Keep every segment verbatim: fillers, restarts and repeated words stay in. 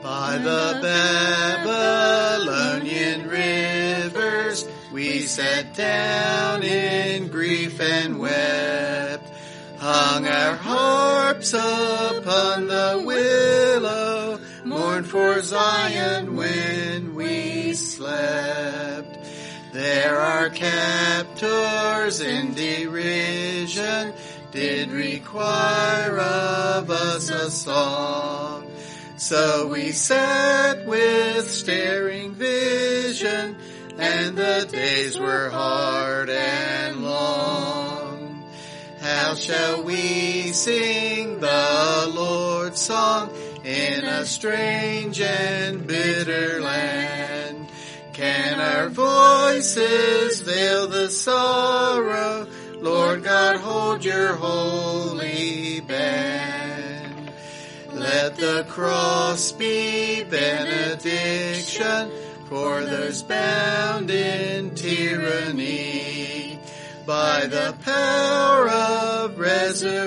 By the Babylonian rivers we sat down in grief and wept, hung our harps upon the willow, mourned for Zion when we slept. There our captors in derision did require of us a song. So we sat with staring vision, and the days were hard and long. How shall we sing the Lord's song in a strange and bitter land? Can our voices veil the sorrow? Lord God, hold your holy band. Let the cross be benediction for those bound in tyranny. By the power of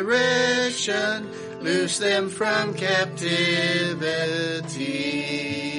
resurrection, loose them from captivity.